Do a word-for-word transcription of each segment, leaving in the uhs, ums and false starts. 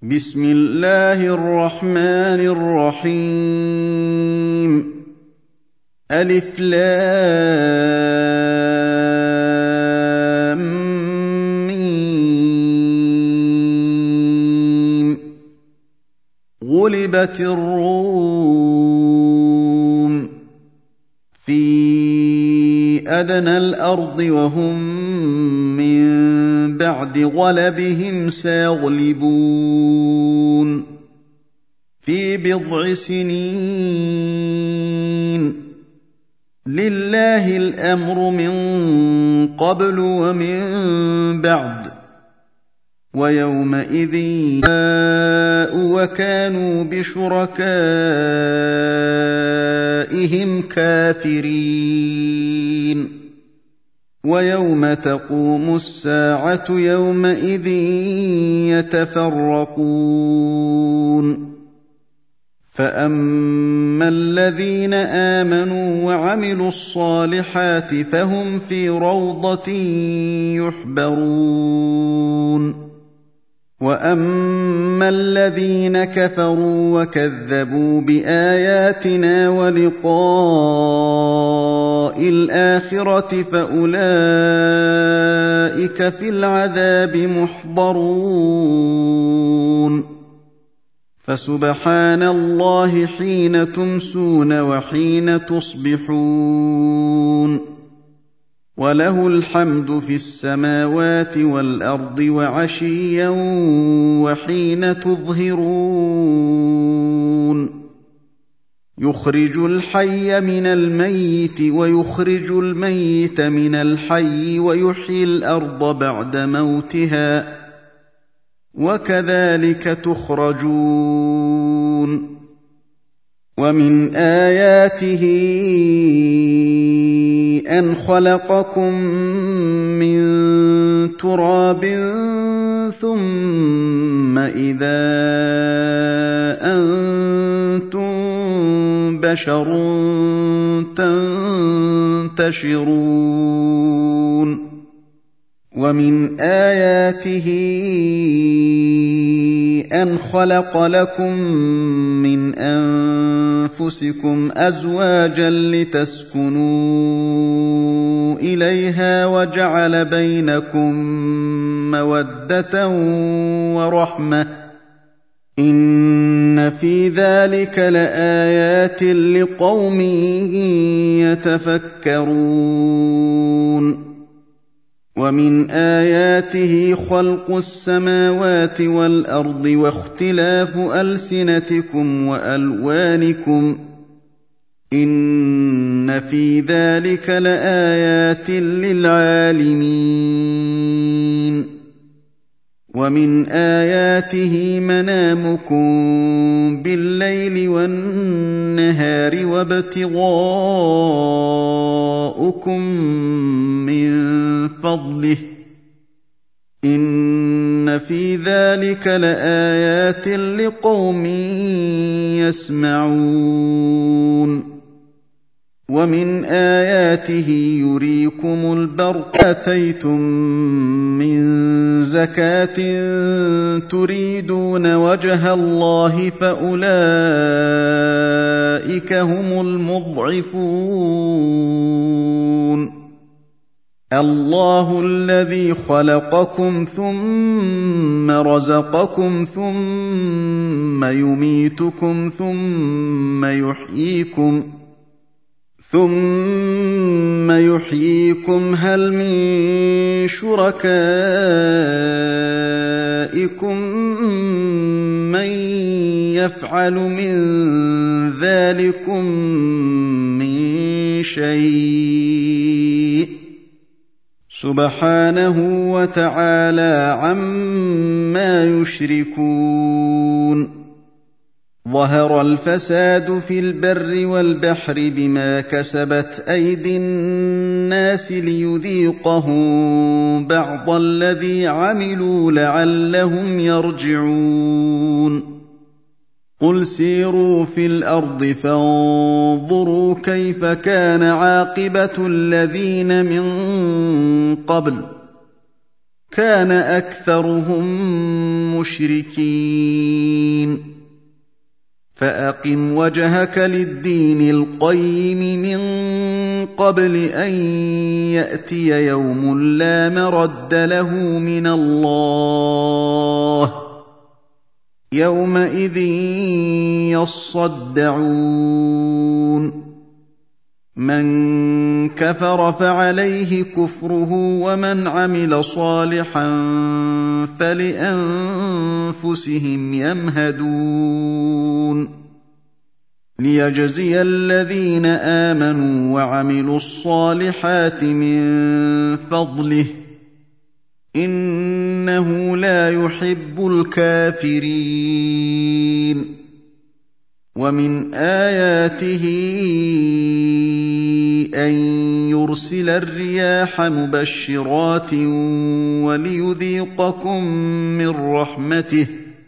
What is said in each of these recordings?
بسم الله الرحمن الرحيم ألف لام ميم غلبت الروم في أدنى الأرض وهم من بعد غلبهم سيغلبون في بضع سنين لله الأمر من قبل ومن بعد ويومئذ وكانوا بشركائهم كافرين ويوم تقوم الساعة يومئذ يتفرقون فأما الذين آمنوا وعملوا الصالحات فهم في روضة يحبرون وأما الذين كفروا وكذبوا بآياتنا ولقاء الآخرة فأولئك في العذاب محضرون فسبحان الله حين تمسون وحين تصبحون وله الحمد في السماوات والأرض وعشيا وحين تظهرون يخرج الحي من الميت ويخرج الميت من الحي ويحيي الأرض بعد موتها وكذلك تخرجون ومن آياته أن خلقكم من تراب ثم إذا أنتم بشر تنتشرون ومن آياته أن خلق لكم من أنفسكم أزواجا لتسكنوا إليها وجعل بينكم مودة ورحمة إن في ذلك لآيات لقوم يتفكرون ومن آياته خلق السماوات والأرض واختلاف ألسنتكم وألوانكم إن في ذلك لآيات للعالمين ومن آياته منامكم بالليل والنهار وابتغاؤكم من فضله إن في ذلك لآيات لقوم يسمعون ومن آياته يريكم البرق آتيتم من زكاة تريدون وجه الله فأولئك هم المضعفون الله الذي خلقكم ثم رزقكم ثم يميتكم ثم يحييكم ثم يحييكم هل من شركائكم من يفعل من ذلكم من شيء سبحانه وتعالى عما يشركون ظهر الفساد في البر والبحر بما كسبت أيدي الناس ليذيقهم بعض الذي عملوا لعلهم يرجعون قل سيروا في الأرض فانظروا كيف كان عاقبة الذين من قبل كان أكثرهم مشركين فأقم وجهك للدين القيم من قبل أن يأتي يوم لا مرد له من الله يومئذ يصدعون من كفر فعليه كفره ومن عمل صالحا فلأنفسهم يمهدون ليجزي الذين آمنوا وعملوا الصالحات من فضله إنه لا يحب الكافرين ومن آياته أن يرسل الرياح مبشرات وليذيقكم من رحمته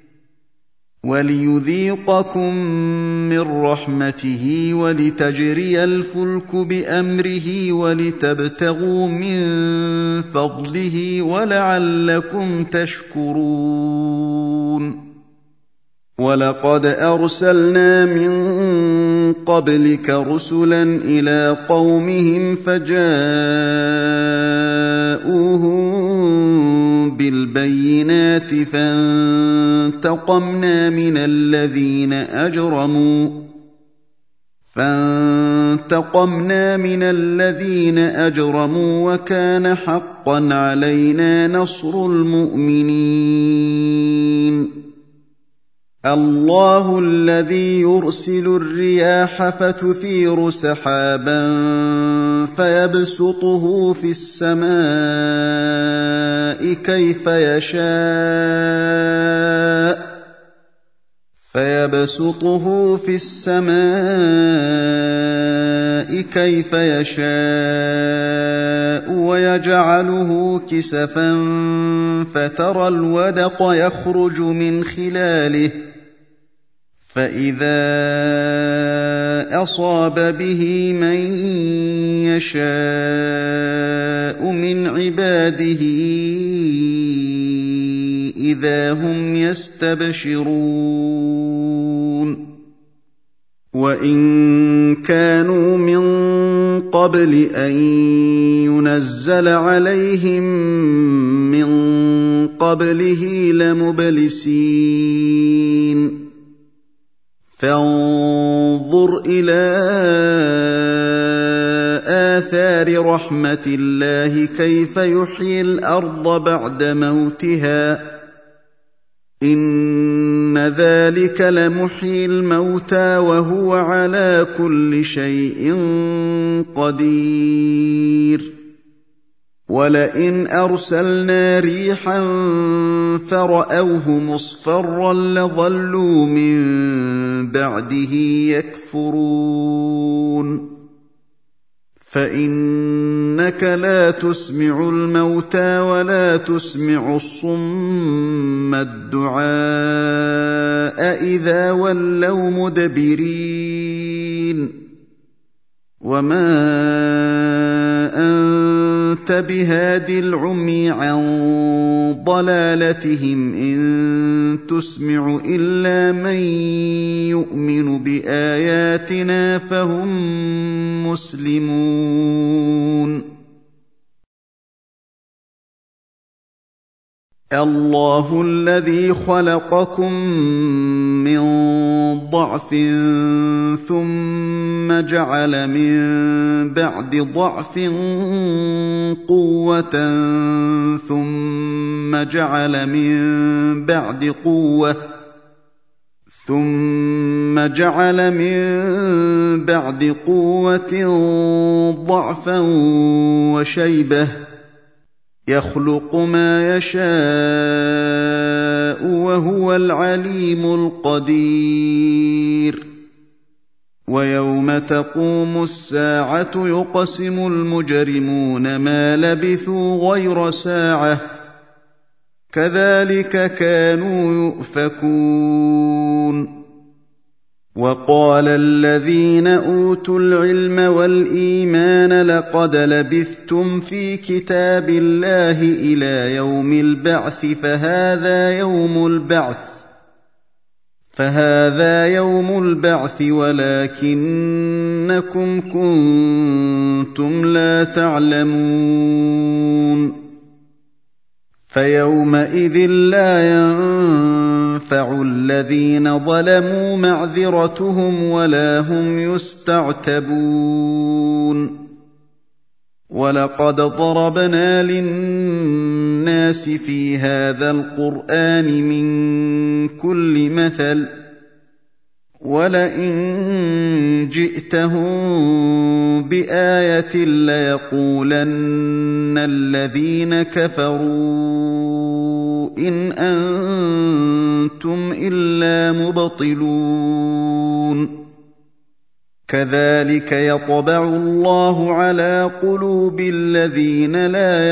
وليذيقكم من رحمته ولتجري الفلك بأمره ولتبتغوا من فضله ولعلكم تشكرون ولقد أرسلنا من قبلك رسلا إلى قومهم فجاءوهم بالبينات فانتقمنا من الذين أجرموا فانتقمنا من الذين أجرموا وكان حقا علينا نصر المؤمنين الله الذي يرسل الرياح فتثير سحابا فيبسطه في السماء كيف يشاء فيبسطه في السماء كيف يشاء ويجعله كسفا فترى الودق يخرج من خلاله فإذا أصاب به من يشاء من عباده إذا هم يستبشرون وإن كانوا من قبل أن ينزل عليهم من قبله لمبلسين فانظر إلى آثار رحمة الله كيف يحيي الأرض بعد موتها إن ذلك لمحيي الموتى وهو على كل شيء قدير ولئن أرسلنا ريحا فرأوه مصفرا لظلوا من بعده يكفرون فإنك لا تسمع الموتى ولا تسمع الصم الدعاء إذا ولوا مدبرين وما أنت بهاد العمي عن ضلالتهم إن تسمع إلا من يؤمن بآياتنا فهم مسلمون الله الذي خلقكم من ضعف ثم جعل من بعد ضعف قوة ثم جعل من بعد قوة ثم جعل من بعد قوة ضعفا وشيبة يخلق ما يشاء وهو العليم القدير ويوم تقوم الساعة يقسم المجرمون ما لبثوا غير ساعة كذلك كانوا يؤفكون وقال الذين أوتوا العلم والإيمان لقد لبثتم في كتاب الله إلى يوم البعث فهذا يوم البعث فهذا يوم البعث ولكنكم كنتم لا تعلمون فيومئذ لا ينفع الذين ظلموا معذرتهم ولا هم يستعتبون ولقد ضربنا للناس في هذا القرآن من كل مثل ولئن جئتهم بآية ليقولن الذين كفروا إن أنتم إلا مبطلون كذلك يطبع الله على قلوب الذين لا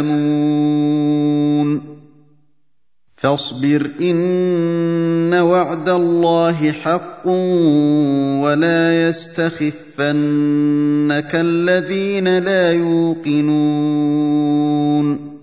يعلمون فاصبر إن وعد الله حق ولا يستخفنك الذين لا يوقنون